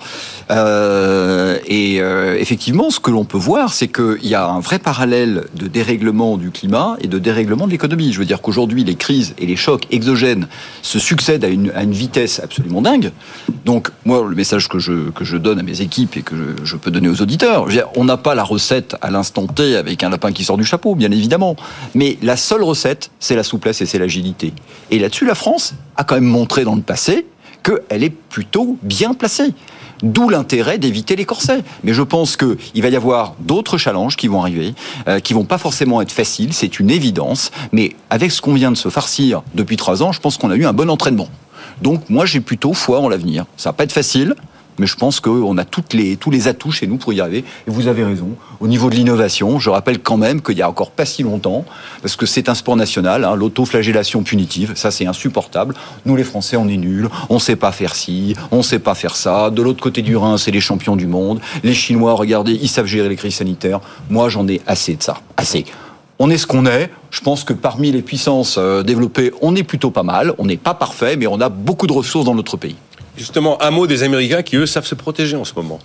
S3: Effectivement, ce que l'on peut voir, c'est qu'il y a un vrai parallèle de dérèglement du climat et de dérèglement de l'économie. Je veux dire qu'aujourd'hui, les crises et les chocs exogènes se succèdent à une vitesse absolument dingue. Donc, moi, le message que je donne à mes équipes et que je peux donner aux auditeurs, je veux dire, on n'a pas la recette à l'instant T avec un lapin qui sort du chapeau, bien évidemment. Mais la seule recette, c'est la souplesse et c'est l'agilité. Et là-dessus, la France a quand même montré dans le passé qu'elle est plutôt bien placée. D'où l'intérêt d'éviter les corsets. Mais je pense qu'il va y avoir d'autres challenges qui vont arriver, qui vont pas forcément être faciles, c'est une évidence. Mais avec ce qu'on vient de se farcir depuis 3 ans, je pense qu'on a eu un bon entraînement. Donc moi, j'ai plutôt foi en l'avenir. Ça va pas être facile, mais je pense qu'on a tous les atouts chez nous pour y arriver. Et vous avez raison. Au niveau de l'innovation, je rappelle quand même qu'il y a encore pas si longtemps, parce que c'est un sport national, hein, l'autoflagellation punitive, ça c'est insupportable. Nous les Français, on est nuls, on sait pas faire ci, on sait pas faire ça. De l'autre côté du Rhin, c'est les champions du monde. Les Chinois, regardez, ils savent gérer les crises sanitaires. Moi, j'en ai assez de ça. Assez. On est ce qu'on est. Je pense que parmi les puissances développées, on est plutôt pas mal. On n'est pas parfait, mais on a beaucoup de ressources dans notre pays. Justement,
S2: un mot des Américains qui, eux, savent se protéger en ce moment.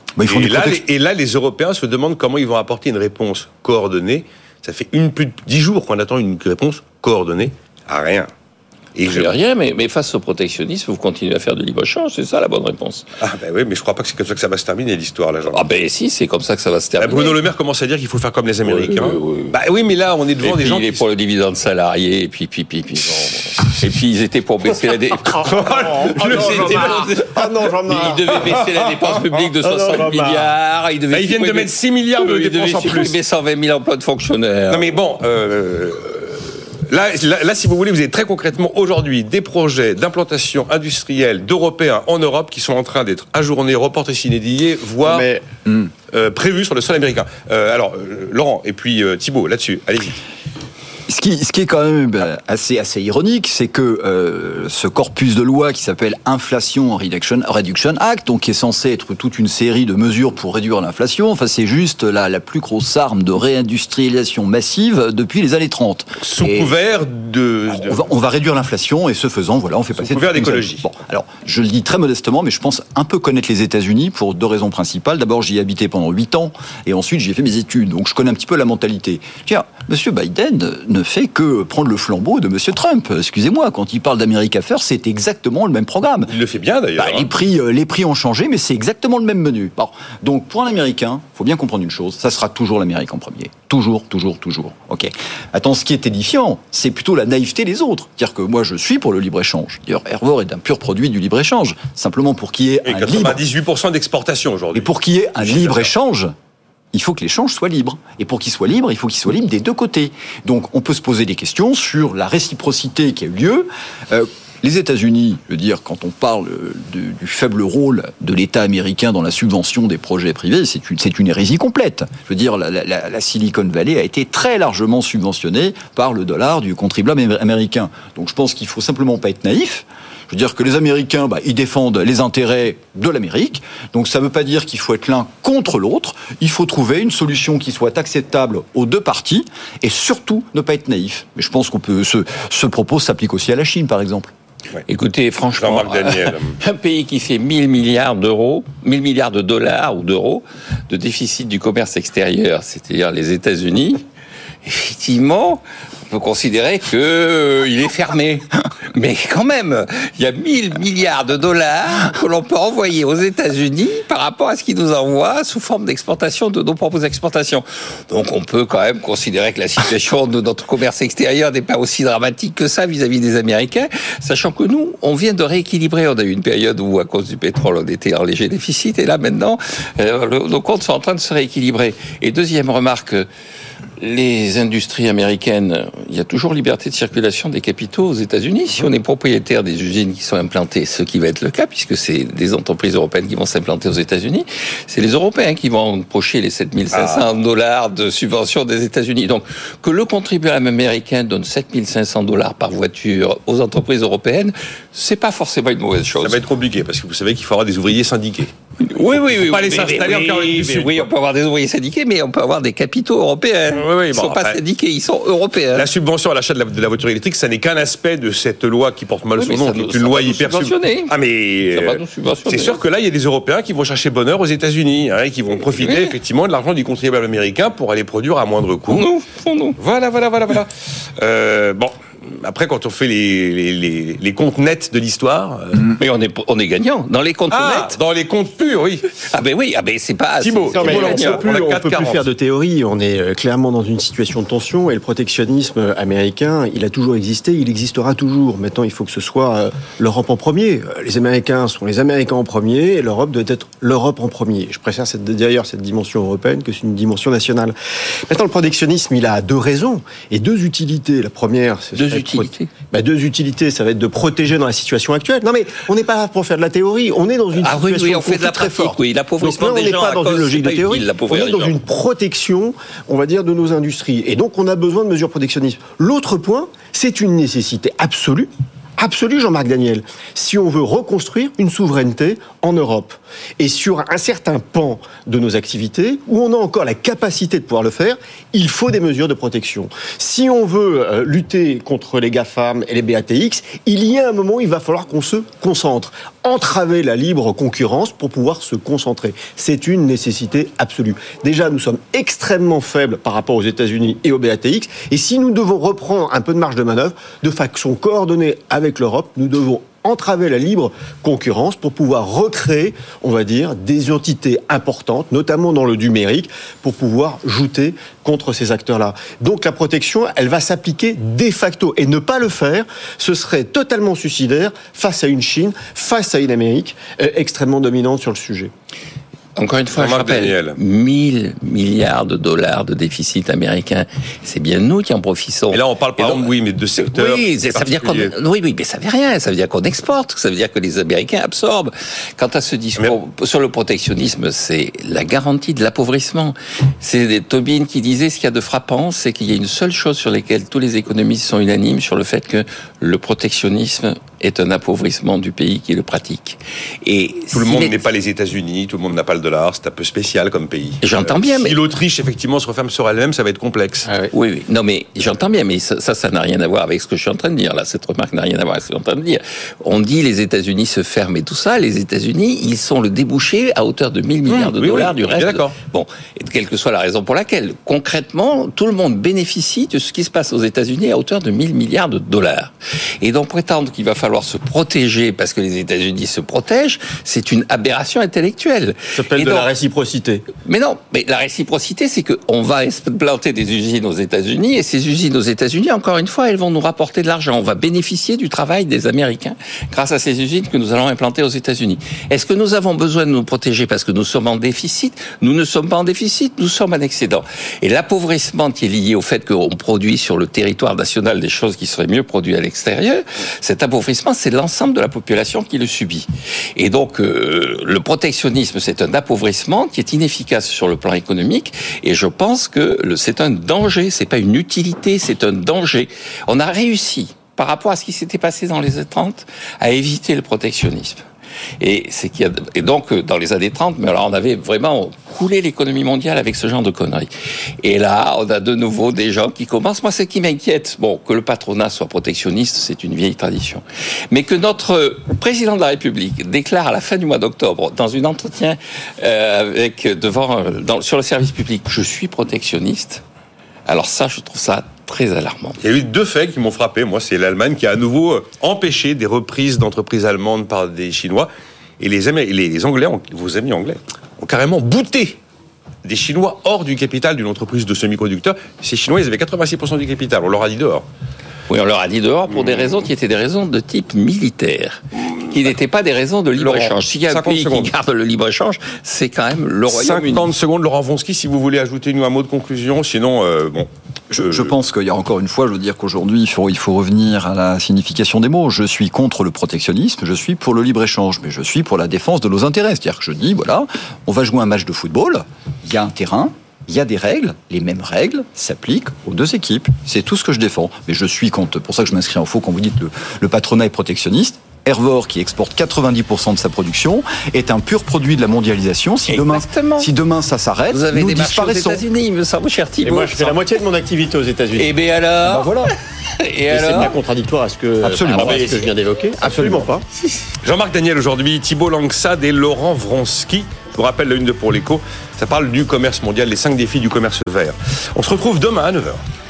S2: Et là, les Européens se demandent comment ils vont apporter une réponse coordonnée. Ça fait plus de 10 jours qu'on attend une réponse coordonnée à rien.
S4: Et rien, mais face au protectionnisme, vous continuez à faire du libre-échange, c'est ça la bonne réponse.
S2: Ah ben oui, mais je crois pas que c'est comme ça que ça va se terminer l'histoire là.
S4: Ah ben si, c'est comme ça que ça va se terminer.
S2: Bruno Le Maire commence à dire qu'il faut faire comme les Américains.
S4: Oui.
S2: Bah oui, mais là on est devant des gens.
S4: Il est pour le dividende salarié et puis bon. Et puis ils étaient pour baisser la dépense. Ils devaient baisser la dépense publique de 60 milliards.
S2: Ils viennent de mettre 6 milliards de dépenses en plus.
S4: Ils devaient 120 000 emplois de fonctionnaires.
S2: Non mais bon. Là, si vous voulez, vous avez très concrètement aujourd'hui des projets d'implantation industrielle d'Européens en Europe qui sont en train d'être ajournés, reportés sine die, voire prévus sur le sol américain. Alors, Laurent et puis Thibault, là-dessus, allez-y.
S3: Ce qui est quand même assez ironique, c'est que ce corpus de loi qui s'appelle Inflation Reduction Act, donc qui est censé être toute une série de mesures pour réduire l'inflation, enfin c'est juste la plus grosse arme de réindustrialisation massive depuis les années 30.
S2: Sous couvert de...
S3: On va réduire l'inflation et ce faisant, voilà, on fait passer...
S2: Sous couvert d'écologie.
S3: Bon, alors, je le dis très modestement, mais je pense un peu connaître les États-Unis pour 2 raisons principales. D'abord, j'y ai habité pendant 8 ans et ensuite j'y ai fait mes études, donc je connais un petit peu la mentalité. Tiens, Monsieur Biden ne fait que prendre le flambeau de Monsieur Trump. Excusez-moi, quand il parle d'America First, c'est exactement le même programme.
S2: Il le fait bien d'ailleurs.
S3: Les prix ont changé, mais c'est exactement le même menu. Bon. Donc pour un Américain, il faut bien comprendre une chose, ça sera toujours l'Amérique en premier. Toujours. Ok. Attends, ce qui est édifiant, c'est plutôt la naïveté des autres. C'est-à-dire que moi, je suis pour le libre-échange. D'ailleurs, Hervor est un pur produit du libre-échange. Simplement pour qu'il y ait un
S2: 98% d'exportation aujourd'hui.
S3: Et pour qu'il y ait un libre-échange, il faut que l'échange soit libre. Et pour qu'il soit libre, il faut qu'il soit libre des deux côtés. Donc on peut se poser des questions sur la réciprocité qui a eu lieu. Les États-Unis, je veux dire, quand on parle du faible rôle de l'État américain dans la subvention des projets privés, c'est une hérésie complète. Je veux dire, la Silicon Valley a été très largement subventionnée par le dollar du contribuable américain. Donc je pense qu'il faut simplement pas être naïf. Je veux dire que les Américains, ils défendent les intérêts de l'Amérique. Donc ça ne veut pas dire qu'il faut être l'un contre l'autre. Il faut trouver une solution qui soit acceptable aux deux parties et surtout ne pas être naïf. Mais je pense qu'on peut ce propos s'applique aussi à la Chine, par exemple.
S4: Ouais. Écoutez, franchement, un pays qui fait 1000 milliards d'euros, 1000 milliards de dollars ou d'euros de déficit du commerce extérieur, c'est-à-dire les États-Unis, effectivement, on peut considérer qu'il est fermé. Mais quand même, il y a 1000 milliards de dollars que l'on peut envoyer aux États-Unis par rapport à ce qu'ils nous envoient sous forme d'exportation de nos propres exportations. Donc on peut quand même considérer que la situation de notre commerce extérieur n'est pas aussi dramatique que ça vis-à-vis des Américains, sachant que nous, on vient de rééquilibrer. On a eu une période où, à cause du pétrole, on était en léger déficit, et là maintenant, nos comptes sont en train de se rééquilibrer. Et deuxième remarque, les industries américaines, il y a toujours liberté de circulation des capitaux aux États-Unis. Si on est propriétaire des usines qui sont implantées, ce qui va être le cas, puisque c'est des entreprises européennes qui vont s'implanter aux États-Unis, c'est les Européens qui vont empocher les 7500 $ de subvention des États-Unis. Donc, que le contribuable américain donne 7500 $ par voiture aux entreprises européennes, c'est pas forcément une mauvaise chose.
S2: Ça va être compliqué, parce que vous savez qu'il faudra des ouvriers syndiqués.
S4: Oui.
S2: Pas les s'installer en Caroline du Sud.
S4: Oui, on peut avoir des ouvriers syndiqués, mais on peut avoir des capitaux européens. Ils ne sont pas syndiqués, ils sont européens.
S2: La subvention à l'achat de la voiture électrique, ça n'est qu'un aspect de cette loi qui porte mal son nom, qui est une loi hyper subventionnée.
S4: Ça va nous subventionner.
S2: C'est sûr que là, il y a des Européens qui vont chercher bonheur aux États-Unis, et qui vont profiter effectivement de l'argent du contribuable américain pour aller produire à moindre coût.
S4: Pour nous.
S2: Voilà. Bon. Après, quand on fait les comptes nets de l'histoire...
S4: Mais on est gagnant. Dans les comptes nets...
S2: Dans les comptes purs, oui.
S4: C'est pas...
S5: Thibault, on ne peut plus faire de théorie. On est clairement dans une situation de tension et le protectionnisme américain, il a toujours existé, il existera toujours. Maintenant, il faut que ce soit l'Europe en premier. Les Américains sont les Américains en premier et l'Europe doit être l'Europe en premier. Je préfère d'ailleurs cette dimension européenne que c'est une dimension nationale. Maintenant, le protectionnisme, il a 2 raisons et 2 utilités. La première, c'est... Deux utilités, ça va être de protéger dans la situation actuelle. Non mais on n'est pas là pour faire de la théorie, on est dans une situation
S4: on fait de la
S5: très forte.
S4: L'appauvrissement des gens,
S5: on n'est pas dans une logique de théorie, on est dans une protection, on va dire, de nos industries. Et donc on a besoin de mesures protectionnistes. L'autre point, c'est une nécessité absolue, Jean-Marc Daniel, si on veut reconstruire une souveraineté en Europe et sur un certain pan de nos activités où on a encore la capacité de pouvoir le faire, il faut des mesures de protection. Si on veut lutter contre les GAFAM et les BATX, il y a un moment où il va falloir qu'on se concentre, entraver la libre concurrence pour pouvoir se concentrer. C'est une nécessité absolue. Déjà, nous sommes extrêmement faibles par rapport aux États-Unis et aux BATX, et si nous devons reprendre un peu de marge de manœuvre, de façon coordonnée avec l'Europe, nous devons entraver la libre concurrence pour pouvoir recréer, on va dire, des entités importantes, notamment dans le numérique, pour pouvoir jouter contre ces acteurs-là. Donc la protection, elle va s'appliquer de facto. Et ne pas le faire, ce serait totalement suicidaire face à une Chine, face à une Amérique extrêmement dominante sur le sujet.
S4: encore une fois, je rappelle, 1000 milliards de dollars de déficit américain. C'est bien nous qui en profitons.
S2: Et là, on parle par exemple, oui, mais de secteurs.
S4: Oui, ça veut dire mais ça veut rien. Ça veut dire qu'on exporte. Ça veut dire que les Américains absorbent. Quant à ce discours sur le protectionnisme, c'est la garantie de l'appauvrissement. C'est Tobin qui disait, ce qu'il y a de frappant, c'est qu'il y a une seule chose sur laquelle tous les économistes sont unanimes, sur le fait que le protectionnisme est un appauvrissement du pays qui le pratique. Et
S2: tout le monde n'est pas les États-Unis, tout le monde n'a pas le dollar, c'est un peu spécial comme pays.
S4: J'entends bien, mais
S2: si l'Autriche effectivement se referme sur elle-même, ça va être complexe.
S4: Ah oui. Non, mais j'entends bien, mais ça n'a rien à voir avec ce que je suis en train de dire. Là, cette remarque n'a rien à voir avec ce que je suis en train de dire. On dit les États-Unis se ferment et tout ça. Les États-Unis, ils sont le débouché à hauteur de 1000 milliards de dollars du reste.
S2: D'accord.
S4: Bon, et quelle que soit la raison pour laquelle, concrètement, tout le monde bénéficie de ce qui se passe aux États-Unis à hauteur de 1000 milliards de dollars. Et donc prétendre qu'il va falloir se protéger parce que les États-Unis se protègent, c'est une aberration intellectuelle.
S5: Ça s'appelle la réciprocité.
S4: Mais non, mais la réciprocité, c'est qu'on va planter des usines aux États-Unis, et ces usines aux États-Unis, encore une fois, elles vont nous rapporter de l'argent. On va bénéficier du travail des Américains grâce à ces usines que nous allons implanter aux États-Unis. Est-ce que nous avons besoin de nous protéger parce que nous sommes en déficit? Nous ne sommes pas en déficit, nous sommes en excédent. Et l'appauvrissement qui est lié au fait qu'on produit sur le territoire national des choses qui seraient mieux produites à l'extérieur, cet appauvrissement, c'est l'ensemble de la population qui le subit. Et donc, le protectionnisme, c'est un appauvrissement qui est inefficace sur le plan économique, et je pense que c'est un danger, c'est pas une utilité, c'est un danger. On a réussi, par rapport à ce qui s'était passé dans les années 30, à éviter le protectionnisme. Et donc, dans les années 30, mais alors on avait vraiment coulé l'économie mondiale avec ce genre de conneries. Et là, on a de nouveau des gens qui commencent. Moi, ce qui m'inquiète, que le patronat soit protectionniste, c'est une vieille tradition. Mais que notre président de la République déclare à la fin du mois d'octobre, dans un entretien sur le service public, je suis protectionniste. Alors ça, je trouve ça très alarmant.
S2: Il y a eu 2 faits qui m'ont frappé. Moi, c'est l'Allemagne qui a à nouveau empêché des reprises d'entreprises allemandes par des Chinois. Et les Anglais, vos amis anglais, ont carrément bouté des Chinois hors du capital d'une entreprise de semi-conducteurs. Ces Chinois, ils avaient 86% du capital. On leur a dit dehors.
S4: Oui, on leur a dit dehors pour des raisons qui étaient des raisons de type militaire, qui n'étaient pas des raisons de libre-échange. S'il y a un pays qui garde le libre-échold, c'est quand même le Royaume-Uni.
S2: 50 secondes, Laurent Wronski, si vous voulez ajouter un mot de conclusion, sinon,
S3: Je pense qu'il y a encore une fois, je veux dire qu'aujourd'hui, il faut revenir à la signification des mots. Je suis contre le protectionnisme, je suis pour le libre-échange, mais je suis pour la défense de nos intérêts. C'est-à-dire que je dis, voilà, on va jouer un match de football, il y a un terrain, il y a des règles, les mêmes règles s'appliquent aux 2 équipes. C'est tout ce que je défends. Mais je suis contre, pour ça que je m'inscris en faux quand vous dites le patronat est protectionniste. Hervor, qui exporte 90% de sa production, est un pur produit de la mondialisation. Si demain ça s'arrête,
S4: vous avez
S3: nous
S4: des marchés aux États-Unis, me semble, cher Thibault.
S5: Et moi, je fais la moitié de mon activité aux États-Unis.
S4: Et bien alors,
S3: voilà.
S4: Et alors,
S5: c'est pas contradictoire à ce que je viens d'évoquer. Absolument pas.
S2: Jean-Marc Daniel aujourd'hui, Thibault Langsade et Laurent Wronski. Je vous rappelle la une de Pour l'Écho. Ça parle du commerce mondial, les 5 défis du commerce vert. On se retrouve demain à 9h.